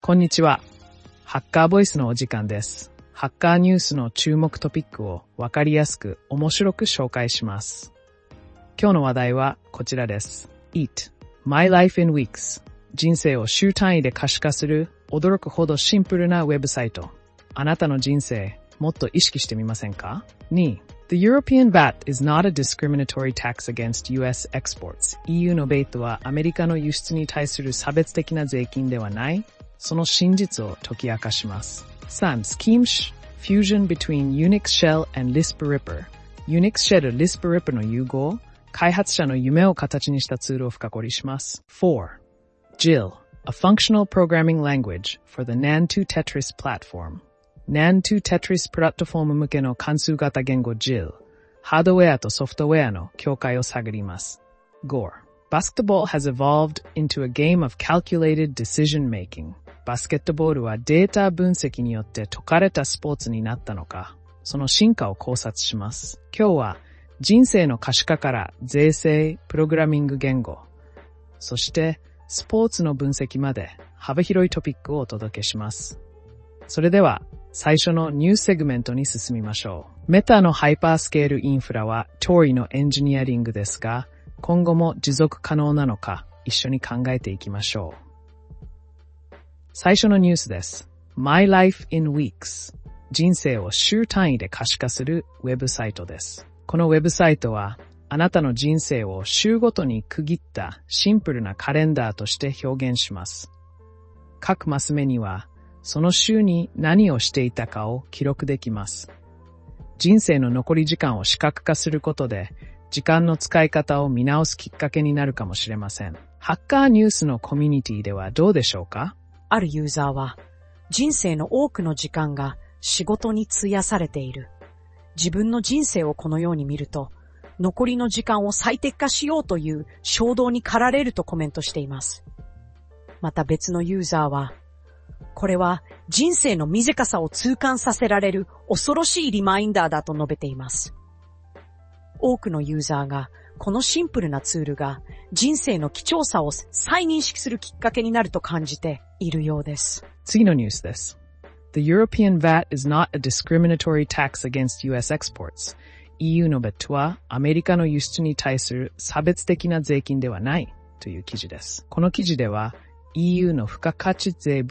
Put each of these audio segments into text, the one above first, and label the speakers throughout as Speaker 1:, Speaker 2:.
Speaker 1: こんにちは。ハッカーボイスのお時間です。ハッカーニュースの注目トピックをわかりやすく面白く紹介します。今日の話題はこちらです。Eat My Life in Weeks 人生を週単位で可視化する驚くほどシンプルなウェブサイト。あなたの人生もっと意識してみませんか？ 2. The European VAT is not a discriminatory tax against US exports. EU のベイトはアメリカの輸出に対する差別的な税金ではない。その真実を解き明かします。3. Scheme Fusion between Unix Shell and Lisp Ripper. Unix Shell Lisp Ripper の融合、開発者の夢を形にしたツールを深掘りします。4. Jill, a functional programming language for the Nan2 Tetris platform.Nan2 Tetris プラットフォーム向けの関数型言語 Jill、ハードウェアとソフトウェアの境界を探ります。5. Basketball has evolved into a game of calculated decision making. バスケットボールはデータ分析によって解かれたスポーツになったのか、その進化を考察します。今日は人生の可視化から税制、プログラミング言語、そしてスポーツの分析まで幅広いトピックをお届けします。それでは最初のニュースセグメントに進みましょう。メタのハイパースケールインフラはトリのエンジニアリングですが、今後も持続可能なのか一緒に考えていきましょう。最初のニュースです。My Life in Weeks 人生を週単位で可視化するウェブサイトです。このウェブサイトはあなたの人生を週ごとに区切ったシンプルなカレンダーとして表現します。各マス目にはその週に何をしていたかを記録できます。人生の残り時間を視覚化することで、時間の使い方を見直すきっかけになるかもしれません。ハッカーニュースのコミュニティではどうでしょうか？
Speaker 2: あるユーザーは、人生の多くの時間が仕事に費やされている。自分の人生をこのように見ると、残りの時間を最適化しようという衝動に駆られるとコメントしています。また別のユーザーは、これは人生の短さを痛感させられる恐ろしいリマインダーだと述べています。多くのユーザーがこのシンプルなツールが人生の貴重さを再認識するきっかけになると感じているようです。
Speaker 1: 次のニュースです。The European VAT is not a discriminatory tax against US exports. EU のベットはアメリカの輸出に対する差別的な税金ではないという記事です。この記事ではEU の付加価値税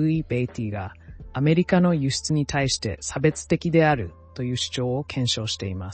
Speaker 1: VAT がアメリカの輸出に対して差別的であるという主張を検証しています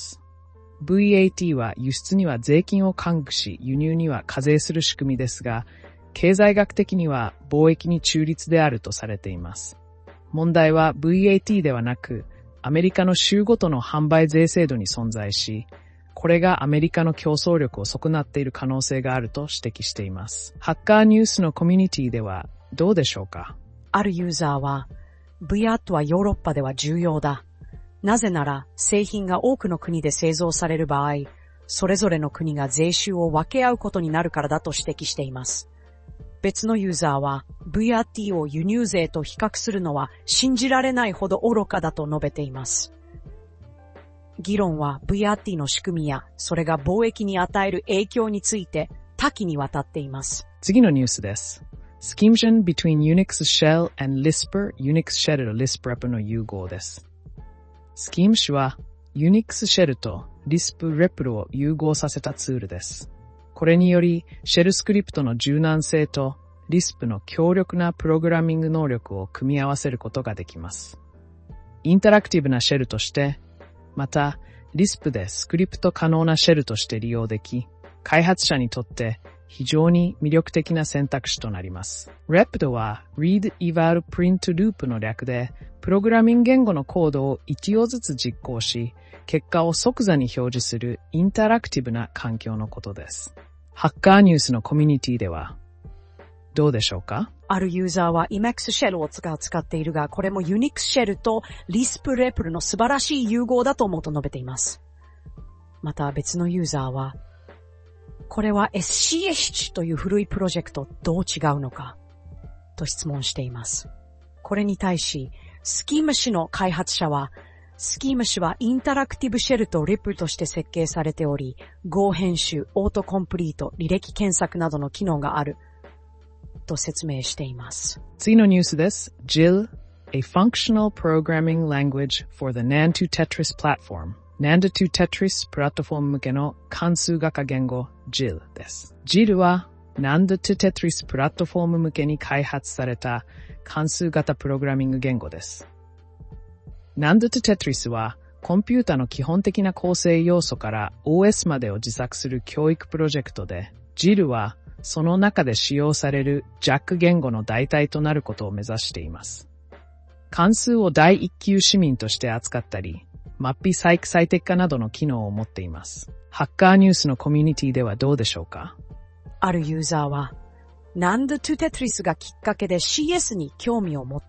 Speaker 1: 。VAT は輸出には税金を還付し、輸入には課税する仕組みですが、経済学的には貿易に中立であるとされています。問題は VAT ではなく、アメリカの州ごとの販売税制度に存在し、これがアメリカの競争力を損なっている可能性があると指摘しています。ハッカーニュースのコミュニティではどうでしょうか？
Speaker 2: あるユーザーは、VAT はヨーロッパでは重要だ。なぜなら製品が多くの国で製造される場合、それぞれの国が税収を分け合うことになるからだと指摘しています。別のユーザーは VAT を輸入税と比較するのは信じられないほど愚かだと述べています。議論は VAT の仕組みやそれが貿易に与える影響について多岐にわたっています。
Speaker 1: 次のニュースです。Scheme between Unix Shell and Lisp Unix Shell と Lisp Ripper の融合です。スキーム氏は Unix シェルと Lisp Ripper を融合させたツールです。これによりシェルスクリプトの柔軟性と Lisp の強力なプログラミング能力を組み合わせることができます。インタラクティブなシェルとして、また Lisp でスクリプト可能なシェルとして利用でき、開発者にとって非常に魅力的な選択肢となります。Repd は Read Eval Print Loop の略で、プログラミング言語のコードを1行ずつ実行し、結果を即座に表示するインタラクティブな環境のことです。ハッカーニュースのコミュニティではどうでしょうか？
Speaker 2: あるユーザーは Emacs シェルを使っているが、これも Unix シェルと Lisp Ripper の素晴らしい融合だと思うと述べています。また別のユーザーは、これは SCH という古いプロジェクトどう違うのかと質問しています。これに対し、スキーム氏の開発者は、スキーム氏はインタラクティブシェルと Ripper として設計されており、Go 編集、オートコンプリート、履歴検索などの機能がある。 と説明しています。
Speaker 1: 次のニュースです。JIL, a functional programming language for the Nantu Tetris platform. Nantu Tetris プラットフォーム向けの関数学言語 JIL です。JIL はNantu Tetris プラットフォーム向けに開発された関数型プログラミング言語です。Nantu Tetris はコンピュータの基本的な構成要素から OS までを自作する教育プロジェクトで、JIL はその中で使用される JAC 言語の代替となることを目指しています。関数を第一級市民として扱ったり、マッピ最適化などの機能を持っています。ハッカーニュースのコミュニティではどうでしょうか？
Speaker 2: あるユーザーは、Nantu Tetris がきっかけで CS に興味を持った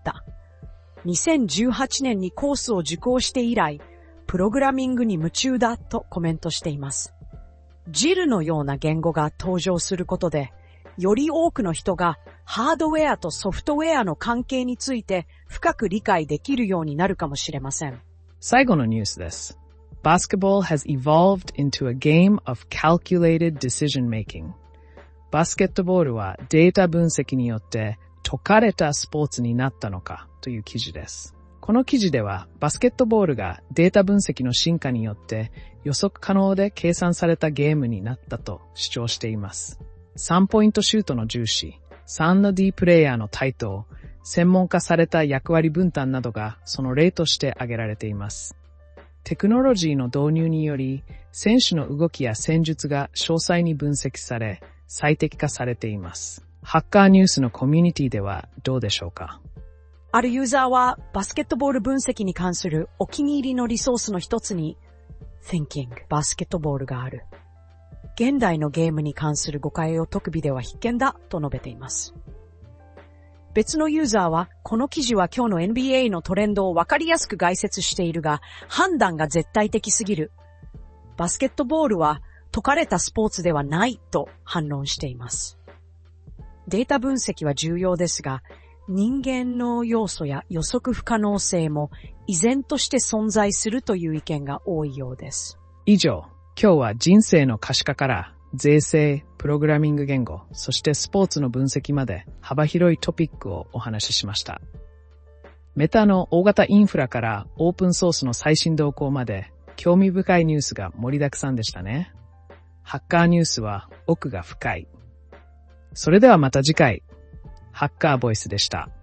Speaker 2: 。2018年にコースを受講して以来、プログラミングに夢中だとコメントしています。JIL のような言語が登場することで、より多くの人がハードウェアとソフトウェアの関係について深く理解できるようになるかもしれません。
Speaker 1: 最後のニュースです。Basketball has evolved into a game of calculated decision making. バスケットボールはデータ分析によって解かれたスポーツになったのかという記事です。この記事ではバスケットボールがデータ分析の進化によって予測可能で計算されたゲームになったと主張しています。3ポイントシュートの重視、3の D プレイヤーの台頭、専門化された役割分担などがその例として挙げられています。テクノロジーの導入により、選手の動きや戦術が詳細に分析され、最適化されています。ハッカーニュースのコミュニティではどうでしょうか？
Speaker 2: あるユーザーはバスケットボール分析に関するお気に入りのリソースの一つに Thinking バスケットボールがある。現代のゲームに関する誤解を解くビデオは必見だと述べています。別のユーザーはこの記事は今日の NBA のトレンドをわかりやすく概説しているが判断が絶対的すぎる。バスケットボールは解かれたスポーツではないと反論しています。データ分析は重要ですが、人間の要素や予測不可能性も依然として存在するという意見が多いようです。
Speaker 1: 以上、今日は人生の可視化から税制、プログラミング言語、そしてスポーツの分析まで幅広いトピックをお話ししました。メタの大型インフラからオープンソースの最新動向まで興味深いニュースが盛りだくさんでしたね。ハッカーニュースは奥が深い。それではまた次回、ハッカーボイスでした。